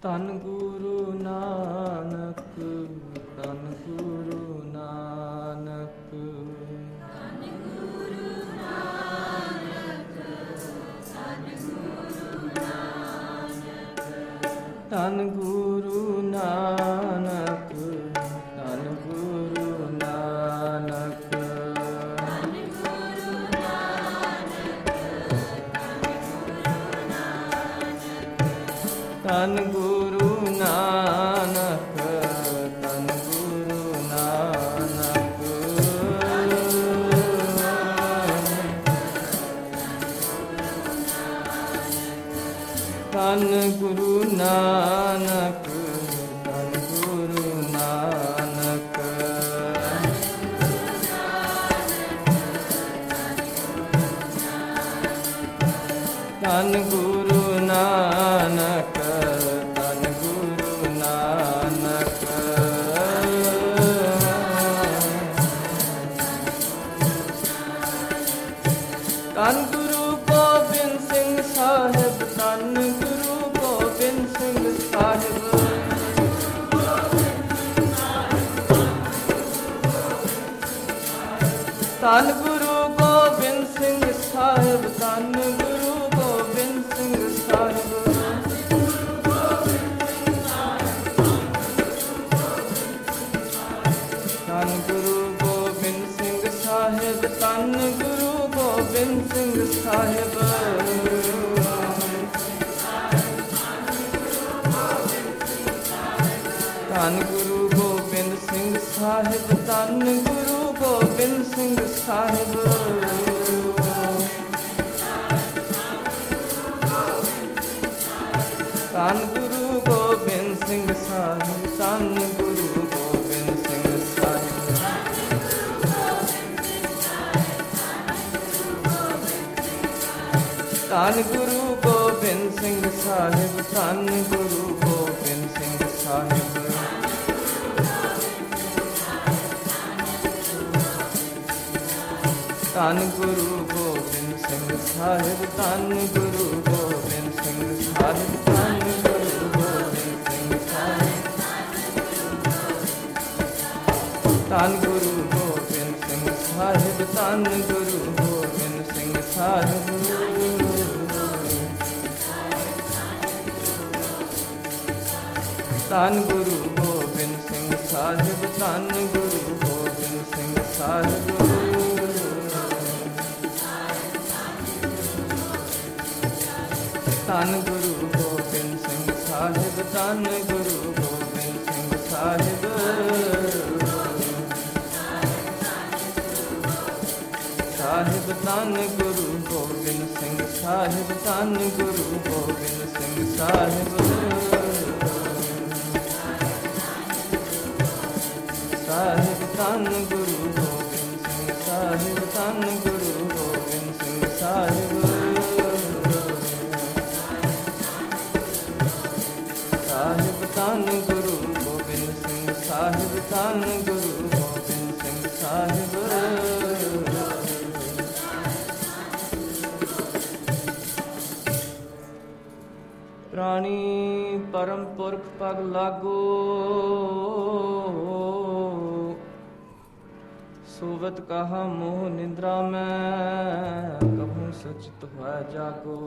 ਧੰਨ ਗੁਰੂ ਨਾਨਕ, ਧੰਨ ਗੁਰੂ ਨਾਨਕ। ਧੰਨ ਗੁਰੂ ਨਾਨਕ, ਧੰਨ ਗੁਰੂ ਨਾਨਕ। ਧੰਨ ਗੁਰੂ ਨਾਨਕ, ਧੰਨ ਗੁਰੂ ਨਾਨਕ। ਧੰਨ ਗੁਰੂ ਨਾਨਕ, ਧੰਨ ਗੁਰੂ ਨਾਨਕ। ਧੰਨ ਗੁਰੂ ਨਾਨਕ, ਧੰਨ ਗੁਰੂ ਨਾਨਕ। ਧੰਨ ਗੁਰੂ ਨਾਨਕ, ਧੰਨ ਗੁਰੂ ਨਾਨਕ। ਧੰਨ ਗੁਰੂ ਗੋਬਿੰਦ ਸਿੰਘ ਸਾਹਿਬ, ਧੰਨ ਗੁਰੂ ਗੋਬਿੰਦ ਸਿੰਘ ਸਾਹਿਬ। ਧੰਨ ਗੁਰੂ ਗੋਬਿੰਦ ਸਿੰਘ ਸਾਹਿਬ, ਧੰਨ ਗੁਰੂ ਗੋਬਿੰਦ ਸਿੰਘ ਸਾਹਿਬ। ਧੰਨ ਗੁਰੂ ਗੋਬਿੰਦ ਸਿੰਘ ਸਾਹਿਬ, ਧੰਨ ਗੁਰੂ ਗੋਬਿੰਦ ਸਿੰਘ ਸਾਹਿਬ। ਧੰਨ ਗੁਰੂ ਗੋਬਿੰਦ ਸਿੰਘ ਸਾਹਿਬ, ਧੰਨ ਗੁਰੂ ਗੋਬਿੰਦ ਸਿੰਘ ਸਾਹਿਬ। ਧੰਨ ਗੁਰੂ ਗੋਬਿੰਦ ਸਿੰਘ ਸਾਹਿਬ, ਧੰਨ ਗੁਰੂ ਗੋਬਿੰਦ ਸਿੰਘ ਸਾਹਿਬ। ਧੰਨ ਗੁਰੂ ਗੋਬਿੰਦ ਸਿੰਘ ਸਾਹਿਬ, ਧੰਨ ਗੁਰੂ ਗੋਬਿੰਦ ਸਿੰਘ ਸਾਹਿਬ। ਧੰਨ ਗੁਰੂ ਗੋਬਿੰਦ ਸਿੰਘ ਸਾਹਿਬ, ਧੰਨ ਗੁਰੂ ਗੋਬਿੰਦ ਸਿੰਘ ਸਾਹਿਬ। ਧੰਨ ਗੁਰੂ ਗੋਬਿੰਦ ਸਿੰਘ ਸਾਹਿਬ। ਧੰਨ ਗੁਰੂ ਗੋਬਿੰਦ ਸਿੰਘ ਸਾਹਿਬ, ਧੰਨ ਗੁਰੂ ਗੋਬਿੰਦ ਸਿੰਘ ਸਾਹਿਬ। ਧੰਨ ਗੁਰੂ ਗੋਬਿੰਦ ਸਿੰਘ ਸਾਹਿਬ, ਧੰਨ ਗੁਰੂ ਗੋਬਿੰਦ ਸਿੰਘ ਸਾਹਿਬ। ਧੰਨ ਗੁਰੂ ਗੋਬਿੰਦ ਸਿੰਘ ਸਾਹਿਬ, ਧੰਨ ਗੁਰੂ ਗੋਬਿੰਦ ਸਿੰਘ ਸਾਹਿਬ। ਸਾਹਿਬ ਧੰਨ ਗੁਰੂ ਗੋਬਿੰਦ ਸਿੰਘ ਸਾਹਿਬ, ਧੰਨ ਗੁਰੂ ਗੋਬਿੰਦ ਸਿੰਘ ਸਾਹਿਬ। ਸਾਹਿਬ ਧੰਨ ਗੁਰੂ ਗੋਬਿੰਦ ਸਿੰਘ ਸਾਹਿਬ, ਧੰਨ ਗੁਰੂ ਗੋਬਿੰਦ ਸਿੰਘ ਸਾਹਿਬ। ਸਾਹਿਬ ਧੰਨ ਗੁਰੂ ਗੋਬਿੰਦ ਸਿੰਘ ਸਾਹਿਬ, ਧੰਨ ਗੁਰੂ ਗੋਬਿੰਦ ਸਿੰਘ ਸਾਹਿਬ। ਪ੍ਰਾਣੀ ਪਰਮ ਪੁਰਖ ਪਗ ਲਾਗੋ, ਸੋਵਤ ਕਹਾ ਮੋਹ ਨਿੰਦਰਾ ਮੈਂ, ਕਭੂ ਸਚਿਤ ਹੋਇ ਜਾਗੋ।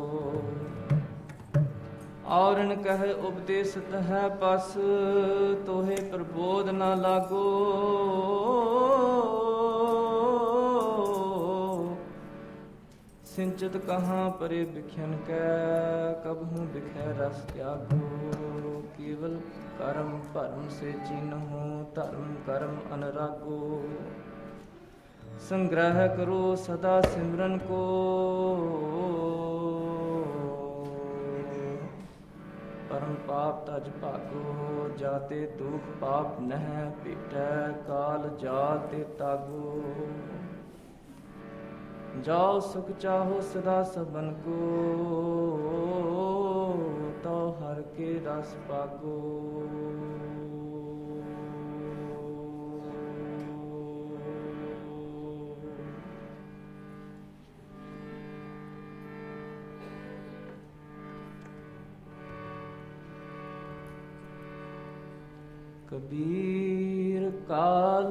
ਔਰਨ ਕਹਿ ਉਪਦੇਸਤ ਹੈ ਪਸ, ਤੋਹੇ ਪ੍ਰਬੋਧ ਨਾ ਲਾਗੋ। ਸਿੰਚਤ ਕਹਾਂ ਪਰੇ ਬਿਖਿਆਨ ਕੈ, ਕਬਹੂ ਬਿਖੈ ਰਸ ਤਿਆਗੋ। ਕੇਵਲ ਕਰਮ ਭਰਮ ਸੇ ਚੀਨਹੁ, ਧਰਮ ਕਰਮ ਅਨਰਾਗੋ। ਸੰਗ੍ਰਹ ਕਰੋ ਸਦਾ ਸਿਮਰਨ ਕੋ, ਪਰਮ ਪਾਪ ਤਜ ਭਾਗੋ। ਜਾਤੇ ਦੁਖ ਪਾਪ ਨਹਿ ਭੇਟੈ, ਕਾਲ ਜਾਤੇ ਤਾਗੋ। ਜਾਓ ਸੁਖ ਚਾਹੋ ਸਦਾ ਸਬਨ ਕੋ, ਤੋ ਹਰ ਕੇ ਰਸ ਪਾਗੋ। ਕਬੀਰ ਕਾਲ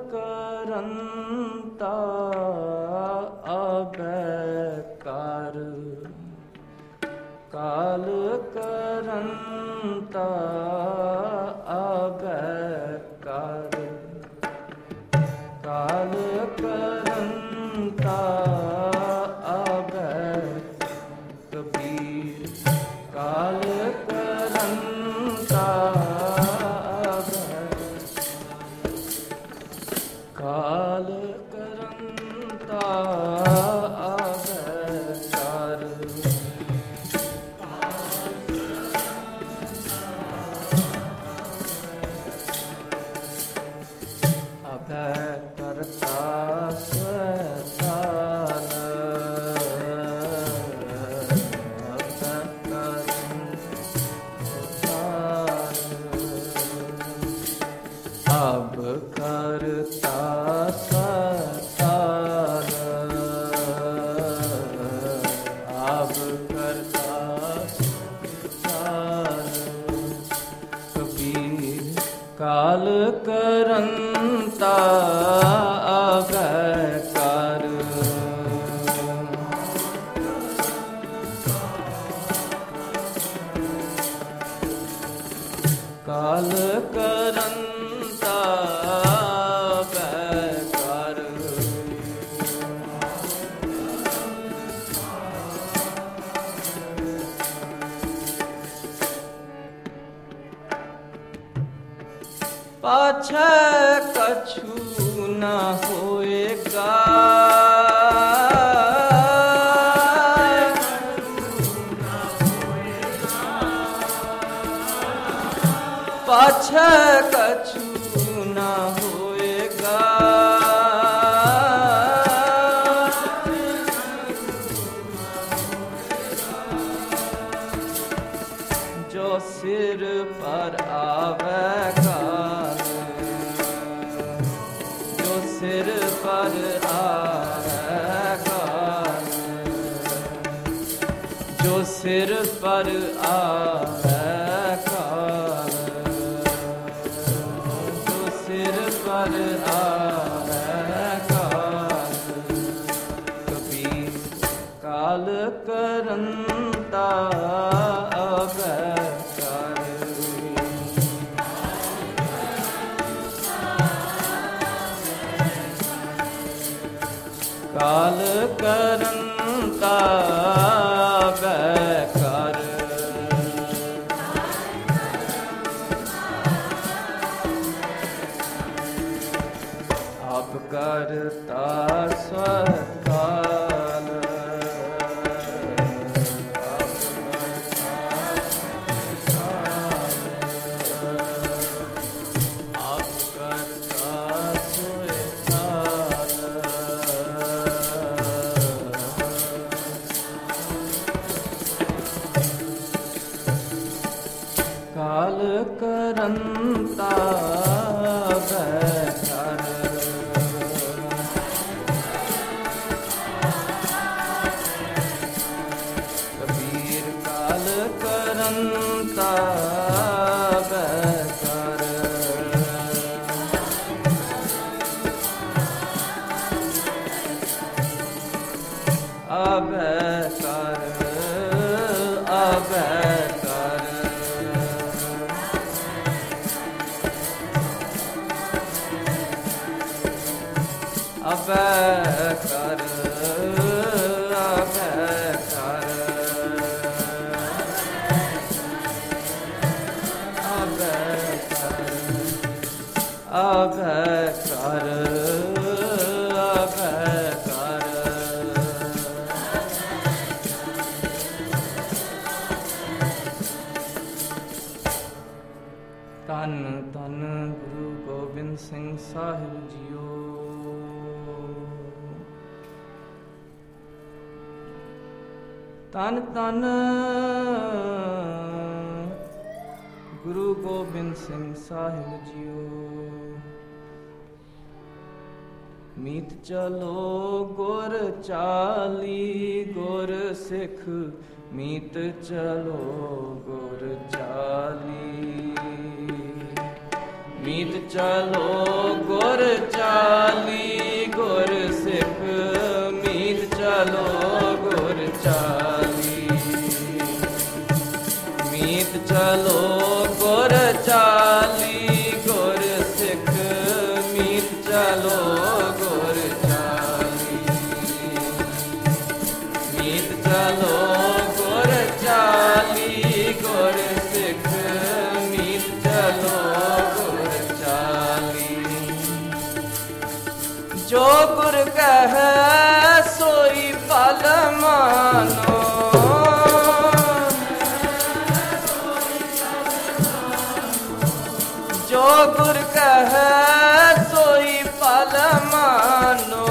ਕਰੰਤਾ ਆਬੈ ਕਰ, ਕਾਲ ਕਰੰਤਾ ਆਬੈ ਕਰ, ਕਾਲ ਕਰੰਤਾ ਆਬੈ ਕਬੀਰ ਕਾਲ ਕਰੰਤਾ ਕਾਲ ਕਰੰਤਾ ਆਵੈ ਕਰ, ਆਵੈ ਕਰਤਾ ਸਵੈਤਾਨ, ਆਵੈ ਕਰਤਾ ਸਤਾਨ, ਆਬ ਕਰਤਾ ਸਤਾਨ, ਕਬੀਰ ਕਾਲ ਕਰੰਤਾ ਆਵੈ ਕਰ, ਕਾਲ ਕਰੰਤਾ ਆਵੈ ਕਰ, ਪਾਛੈ ਕਛੂ ਨਾ ਹੋਏਗਾ, ਪਾਛੈ ਕਛੂ ਨਾ ਹੋਏਗਾ, ਜੋ ਸਿਰ ਪਰ ਆਵੈ ਕਾਲ, ਜੋ ਸਿਰ ਪਰ ਆਵੈ ਕਾਲ, ਜੋ ਸਿਰ ਪਰ ਆਵੈ ਕਾਲ, ਜੋ ਸਿਰ ਪਰ ਆਵੈ ਕਾਲ, ਕਬੀਰ ਕਾਲ ਕਰੰਤਾ ਆਵੈ ਕਰ, ਕਾਲ ਕਰੰਤਾ ਆਵੈ ਕਰ, ਆਪ ਕਰਤਾ ਸਵਕਾਲ, ਆਪ ਕਰਤਾ ਸਵਕਾਲ, ਕਾਲ ਕਰੰਤਾ ਆਵੈ ਕਰ, ਕਬੀਰ ਕਾਲ ਕਰੰਤਾ ਆਵੈ ਕਰ, ਆਵੈ ਕਰ, ਆਵੈ ਕਰ, ਆਵੈ ਕਰ, ਆਵੈ ਕਰ, ਆਵੈ ਕਰ, ਆਵੈ ਕਰ, ਆਵੈ ਕਰ, ਧੰਨ ਧੰਨ ਗੁਰੂ ਗੋਬਿੰਦ ਸਿੰਘ ਸਾਹਿਬ ਜੀਓ। ਧੰਨ ਧੰਨ ਗੁਰੂ ਗੋਬਿੰਦ ਸਿੰਘ ਸਾਹਿਬ ਜੀਓ। ਮੀਤ ਚਲੋ ਗੁਰ ਚਾਲੀ ਗੁਰ ਸਿੱਖ, ਮੀਤ ਚਲੋ ਗੁਰ ਚਾਲੀ। ਮੀਤ ਚਲੋ ਗੁਰ ਚਾਲੀ ਗੁਰ ਸਿੱਖ ਮੀਤ ਚਲੋ ਗੁਰ ਚਾਲੀ ਮੀਤ ਚਲੋ ਗੁਰ ਚਾਲੀ ਗੁਰ ਸਿੱਖ ਮੀਤ ਚਲੋ ਗੁਰ ਚਾਲੀ ਮੀਤ ਚਲੋ ਗੁਰ ਚਾਲੀ ਗੁਰ ਸਿੱਖ ਮੀਤ ਚਲੋ ਗੁਰ ਚਾਲੀ ਜੋ ਗੁਰ ਕਹੈ ਸੋਈ ਭਲ ਮਾਨੋ ਜੋ ਗੁਰ ਕਹੈ ਸੋਈ ਭਲ ਮਾਨੋ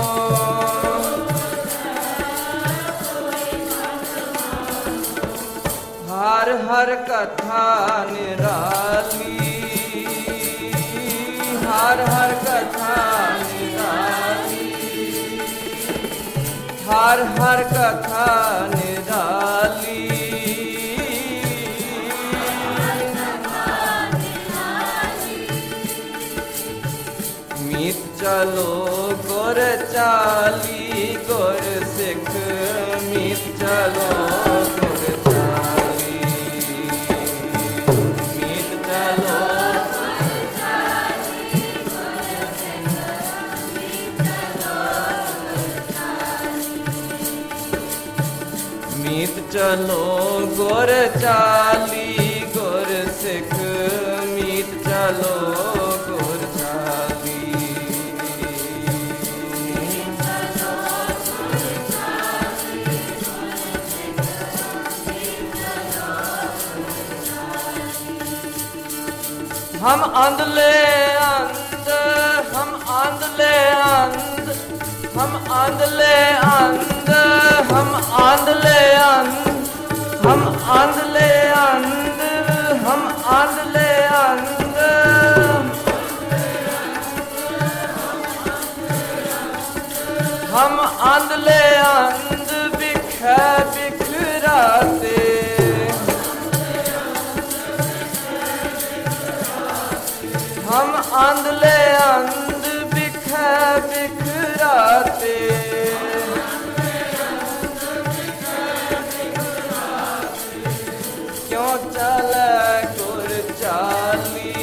ਹਰ ਹਰ ਕਥਾ ਨਿਰਾਲੀ ਹਰ ਹਰ ਕਥਾ ਨਿਰਾਲੀ ਹਰ ਹਰ ਕਥਾ ਨਿਰਾਲੀ ਮੀਤ ਚਲੋ ਗੁਰ ਚਾਲੀ ਗੁਰ ਸਿੱਖ ਮੀਤ ਚਲੋ ਗੁਰ ਚਾਲੀ ਮੀਤ ਚਲੋ ਗੁਰ ਚਾਲੀ ਗੁਰ ਸਿੱਖ ਮੀਤ ਚਲੋ ਗੁਰ ਚਾਲੀ ਮੀਤ ਚਲੋ ਗੁਰ ਚਾਲੀ ਗੁਰ ਸਿੱਖ ਮੀਤ ਚਲੋ ਗੁਰ ਚਾਲੀ हम आंधले अंध हम आंधले अंध हम आंधले अंध हम आंधले अंध हम आंधले अंध हम आंधले अंध हम आंधले अंध बिखै बिखराते हम आंधले अंध बिखै बिखराते क्यों चले गुर चाली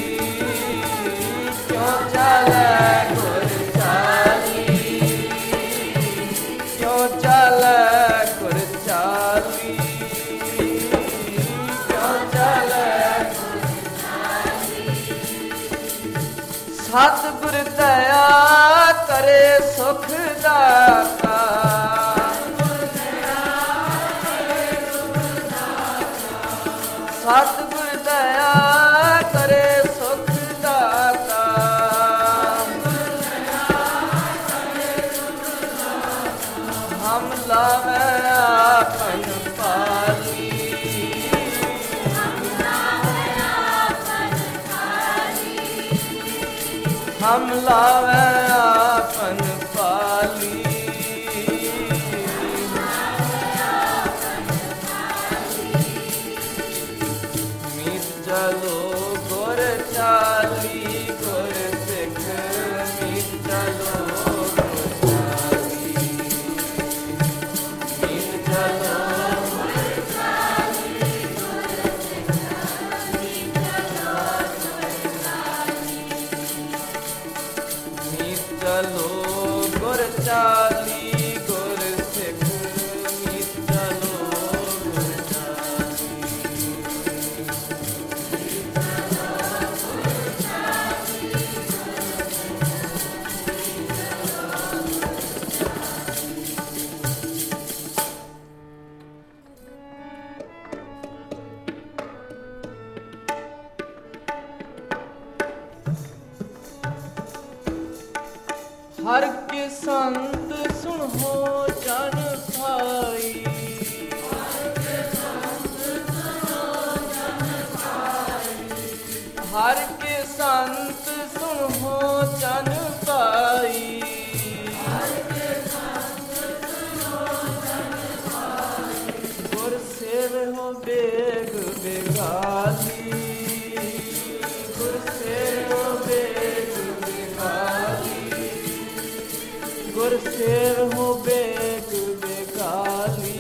क्यों चले गुर चाली क्यों चले गुर चाली क्यों चले सतगुर दया करे सुख दाता सतगुर दया करे सुख दाता हम लावे आपन पाली हम लावे आपन पाली मीत चलो गुर चाली गुर सिख मीत चलो गुर चाली मीत चलो गुर चाली गुर सिख मीत चलो गुर चाली मीत चलो गुर चाली गुर सिख मीत चलो गुर चाली हर के संत सुनो जन भाई हर के संत सुनो जन भाई गुर सेव हो बेग बेगाली गुर सेव सेव हो बेग बेगाली।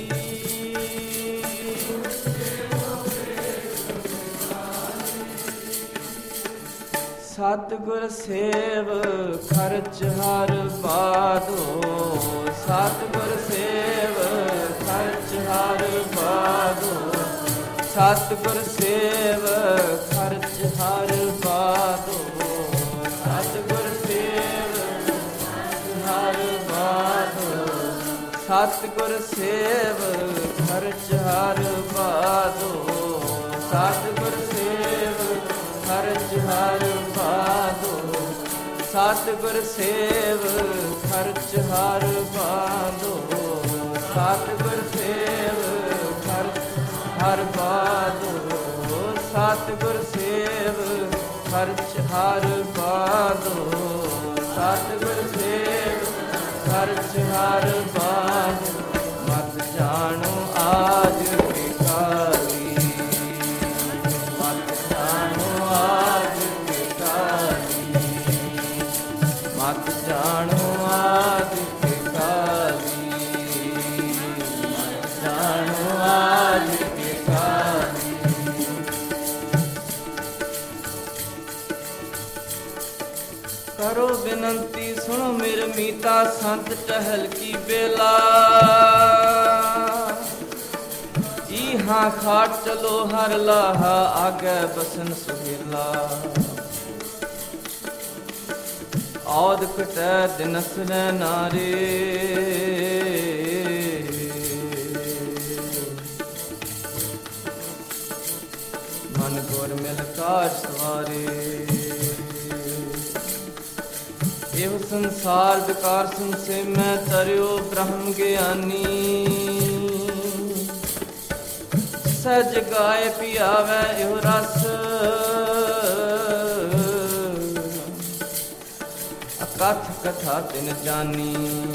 सतगुर सेव खर्च हर बादो, सतगुर सेव खर्च हर बादो, सतगुर सेव खर्च हर बादो, सतगुर सेव हर बादो, सतगुर सेव खर्च हर बादो, सतगुर सेव खर्च हर बादो, सतगुर सेव खर्च हर बादो, सतगुर सेव खर्च हर बादो, सतगुर सेव खर्च हर बादो, सतगुर सेव खर्च हर बादो। मत जानो आज के काली, मत जानो आज के काली, मत जानो आज के काली, मत जानो आज के काली। करो बिनंती सुनो मेरे मीता, संत टहल की बेला, हाँ खाट चलो हर लाहा, आगे बसन सुहेला। औद कटै दिनस नारे, मन गोर मिल कार सवारे। एव संसार विकार सुन से मैं तरियो ब्रह्म ज्ञानी, सज गाय पियावै एहो रस, अकथ कथा तिन जानी।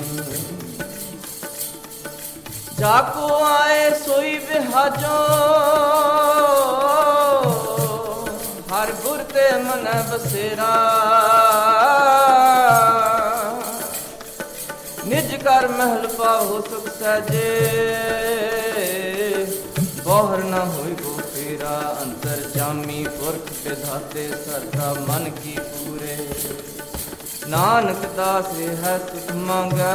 जाको आए सोई बिहाजो, हर गुर ते मन बसेरा। निज कर महल पाहो सुख सहजे, बौहर न होई गो तेरा। अंतर जामी पुरख विधाते, सरदा मन की पूरे। नानक दास है सुख मांगै,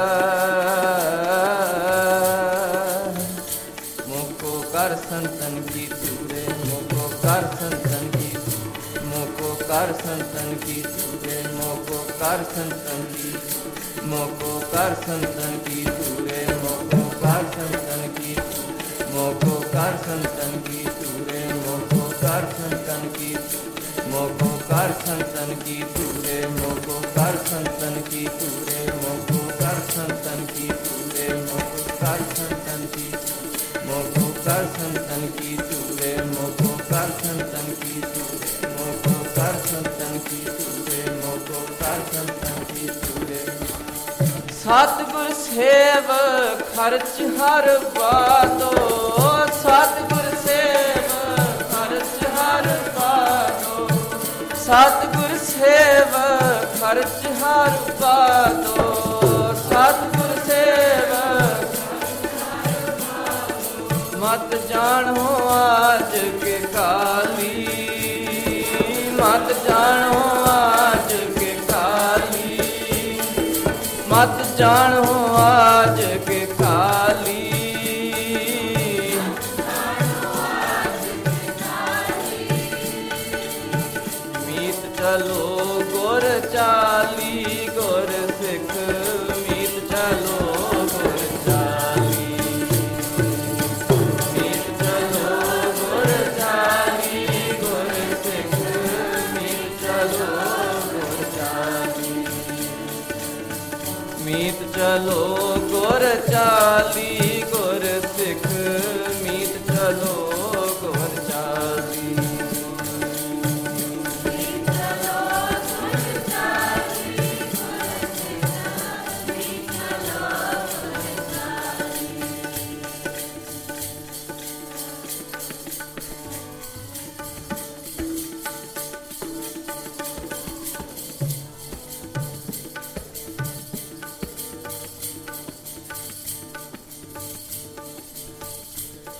मोको कर संतन की तूरे, मोको कर संतन की, मोको कर संतन की तूरे, मोको कर संतन की, मोको कर संतन की तूरे, मोको कर संतन की, मोको कर संतन की तूरे, मोको कर संतन की, मोको कर संतन की तूरे, मोको कर संतन की तूरे, मोको कर संतन की तूरे, मोको कर संतन की, मोको कर संतन की तूरे, मोको कर संतन की तूरे, मोको कर संतन की तूरे, मोको कर संतन की तूरे। सतगुर सेव खर्च हर बादो, सतगुर सेव खर्च हर बादो, सतगुर सेव खर्च हर बादो, सतगुर सेव। मत जानो आज के काली, मत जानो आज के काली, मत जानो आज के काली। मीत चलो गुर चाली, गुर सिख मीत चलो गुर चाली, मीत चलो गुर चाली, गुर सिख मीत चलो गुर चाली, मीत चलो गुर चाली, गुर सिख मीत चलो गुर चाली।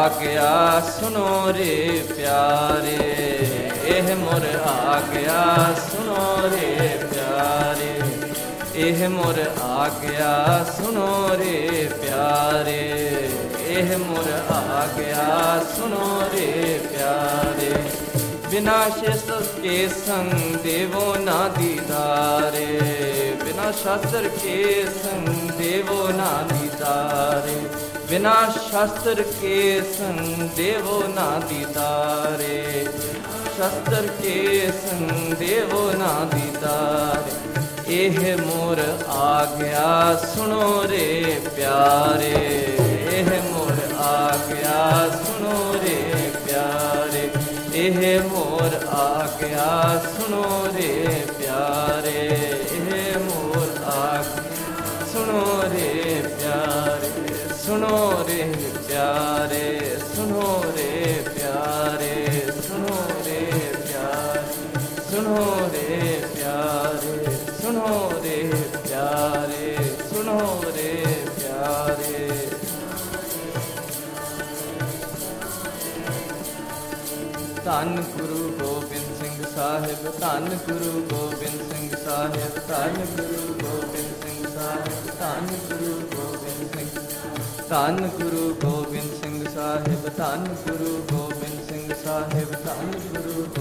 ਆਗਿਆ ਸੁਨੋ ਰੇ ਪਿਆਰੇ, ਇਹ ਮੁਰ ਆਗਿਆ ਸੁਨੋ ਰੇ ਪਿਆਰੇ, ਇਹ ਮੁਰ ਆਗਿਆ ਸੁਨੋ ਰੇ ਪਿਆਰੇ, ਇਹ ਮੁਰ ਆਗਿਆ ਸੁਨੋ ਰੇ ਪਿਆਰੇ। ਬਿਨਾ ਸ਼ਾਸਤਰ ਕੇ ਸੰਗ ਦੇਵੋ ਨਾ ਦੀਦਾਰੇ, ਬਿਨਾ ਸ਼ਾਸਤਰ ਕੇ ਸੰਗ ਦੇਵੋ ਨਾ ਦੀਦਾਰੇ, ਬਿਨਾ ਸ਼ਾਸਤਰ ਕੇ ਸੰਗ ਦੇਵੋ ਨਾ ਦੀਦਾਰੇ, ਸ਼ਾਸਤਰ ਕੇ ਸੰਗ ਦੇਵੋ ਨਾ ਦੀਦਾਰੇ। ਇਹ ਮੋਰ ਆਗਿਆ ਸੁਣੋ ਰੇ ਪਿਆਰੇ, ਇਹ ਮੋਰ ਆਗਿਆ ਸੁਣੋ ਰੇ ਪਿਆਰੇ, ਇਹ ਮੋਰ ਆਗਿਆ ਸੁਣੋ ਰੇ ਪਿਆਰੇ, ਇਹ ਮੋਰ ਆਗਿਆ ਸੁਣੋ ਰੇ ਪਿਆਰੇ, ਸੁਣੋ ਰੇ ਪਿਆਰੇ, ਸੁਣੋ ਰੇ ਪਿਆਰੇ, ਸੁਣੋ ਰੇ ਪਿਆਰੇ, ਸੁਣੋ ਰੇ ਪਿਆਰੇ, ਸੁਣੋ ਰੇ ਪਿਆਰੇ, ਸੁਣੋ ਰੇ ਪਿਆਰੇ। ਧੰਨ ਗੁਰੂ ਗੋਬਿੰਦ ਸਿੰਘ ਸਾਹਿਬ, ਧੰਨ ਗੁਰੂ ਗੋਬਿੰਦ ਸਿੰਘ ਸਾਹਿਬ, ਧੰਨ ਗੁਰੂ ਗੋਬਿੰਦ ਸਿੰਘ ਸਾਹਿਬ, ਧੰਨ ਗੁਰੂ ਗੋਬਿੰਦ ਸਿੰਘ, ਧੰਨ ਗੁਰੂ ਗੋਬਿੰਦ ਸਿੰਘ ਸਾਹਿਬ, ਧੰਨ ਗੁਰੂ ਗੋਬਿੰਦ ਸਿੰਘ ਸਾਹਿਬ, ਧੰਨ ਗੁਰੂ